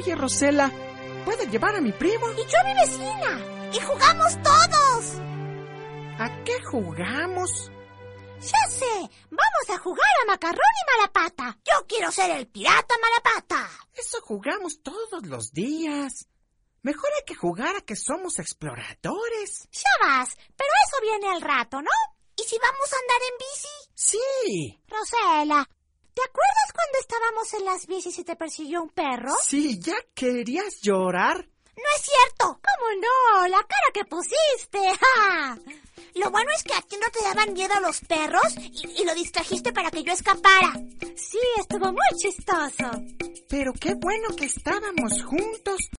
Oye, Rosela, ¿puedo llevar a mi primo? Y yo a mi vecina. Y jugamos todos. ¿A qué jugamos? Ya sé, vamos a jugar a Macarrón y Malapata. Yo quiero ser el pirata Malapata. Eso jugamos todos los días. Mejor hay que jugar a que somos exploradores. Ya vas, pero eso viene al rato, ¿no? ¿Y si vamos a andar en bici? Sí. Rosela, ¿te acuerdas cuando estábamos en las bicis y te persiguió un perro? Sí, ¿ya querías llorar? No es cierto. ¿Cómo no? La cara que pusiste. ¡Ja! Lo bueno es que a ti no te daban miedo los perros y lo distrajiste para que yo escapara. Sí, estuvo muy chistoso. Pero qué bueno que estábamos juntos.